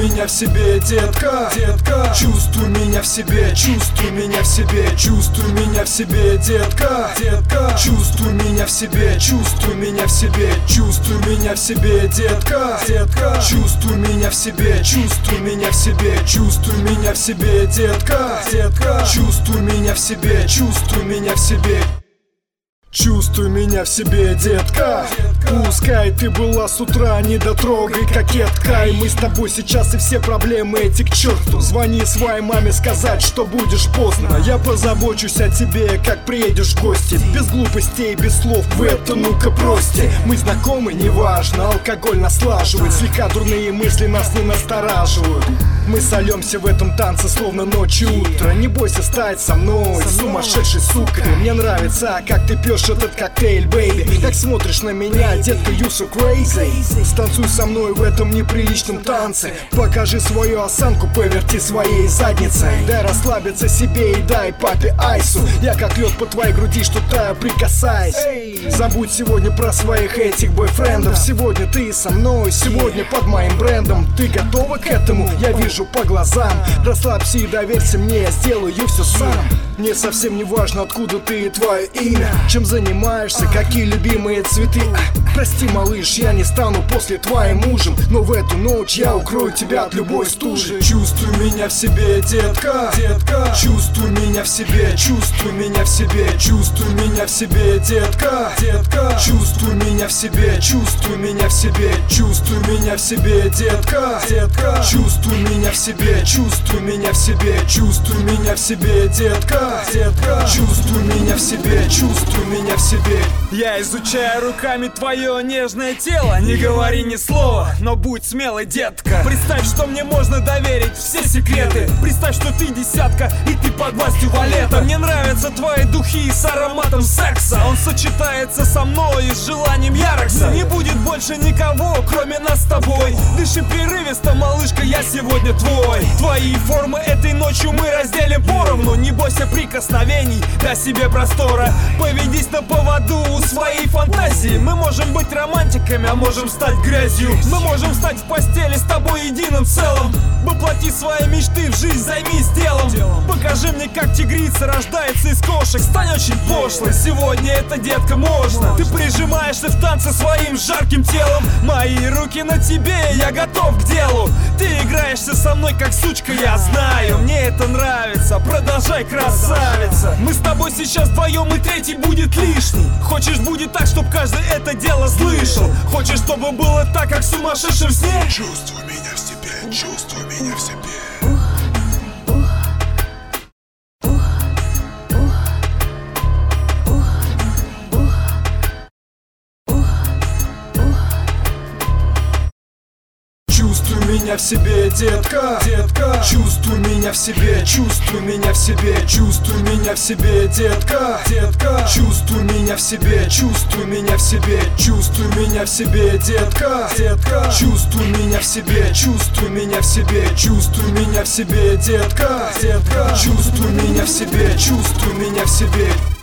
меня в себе, детка, детка. Чувствуй меня в себе, чувствуй меня в себе, чувствуй меня в себе, детка, детка. Чувствуй меня в себе, чувствуй меня в себе, чувствуй меня в себе, детка, детка. Чувствуй меня в себе, чувствуй меня в себе, чувствуй меня в себе, детка, детка. Чувствуй меня в себе, чувствуй меня в себе. Чувствуй меня в себе, детка. Пускай ты была с утра недотрогой, кокетка. И мы с тобой сейчас и все проблемы эти к черту. Звони своей маме сказать, что будешь поздно. Я позабочусь о тебе, как приедешь в гости. Без глупостей, без слов, в это ну-ка бросьте. Мы знакомы, неважно, алкоголь нас слаживает. Слегка дурные мысли нас не настораживают. Мы сольемся в этом танце, словно ночь и утро. Не бойся стать со мной, сумасшедшей сукой. Мне нравится, как ты пьешь этот коктейль, бэйби. Как смотришь на меня, детка, you so crazy. Станцуй со мной в этом неприличном танце. Покажи свою осанку, поверти своей задницей. Дай расслабиться себе и дай папе айсу. Я как лед по твоей груди, что-то прикасаюсь. Забудь сегодня про своих этих бойфрендов. Сегодня ты со мной, сегодня под моим брендом. Ты готова к этому? Я вижу по глазам. Расслабься и доверься мне, я сделаю все сам. Мне совсем не важно, откуда ты и твое имя. Чем занимаешься, какие любимые цветы. Прости, малыш, я не стану после твоим мужем, но в эту ночь я укрою тебя от любой стужи. Чувствуй меня в себе, детка, детка. Чувствуй меня в себе, чувствуй меня в себе, чувствуй меня в себе, детка, детка. Чувствуй меня в себе, чувствуй меня в себе, чувствуй меня в себе, детка, детка. Чувствуй меня в себе, чувствуй меня в себе, чувствуй меня в себе, детка, детка. Чувствуй меня в себе, чувствуй меня в себе. Я изучаю руками твое нежное тело. Не говори ни слова, но будь смелой, детка. Представь, что мне можно доверить все секреты. Представь, что ты десятка и ты под властью валета. Мне нравятся твои духи с ароматом секса. Он сочетается со мной и с желанием Ярокса. Не будет больше никого, кроме нас с тобой. Дыши прерывисто, малышка, я сегодня твой. Твои формы этой ночью мы разделим поровну. Не бойся прикосновений, дай себе простора. Поведись на поводу у своей фантазии. Мы можем быть романтиками, а можем стать грязью. Мы можем стать в постели с тобой единым целым. Воплоти свои мечты в жизнь, займись делом. Покажи мне, как тигрица рождается из кошек. Стань очень пошлой, сегодня это, детка, можно. Ты прижимаешься в танце своим жарким телом. Мои руки на тебе, я готов к делу. Ты играешься со мной как сучка, я знаю. Мне это нравится, продолжай, красавица. Мы с тобой сейчас вдвоем, и третий будет лишний. Хочешь, будет так, чтоб каждый это дело слышал. Хочешь, чтобы было так, как в сумасшедшем сне? Чувствуй меня в себе, чувствуй меня в себе. Чувствуй меня в себе, детка, детка. Чувствуй меня в себе, чувствуй меня в себе, чувствуй меня в себе, детка, детка. Чувствуй меня в себе, чувствуй меня в себе, чувствуй меня в себе, детка, детка. Чувствуй меня в себе, чувствуй меня в себе, чувствуй меня в себе, детка, детка. Чувствуй меня в себе, чувствуй меня в себе.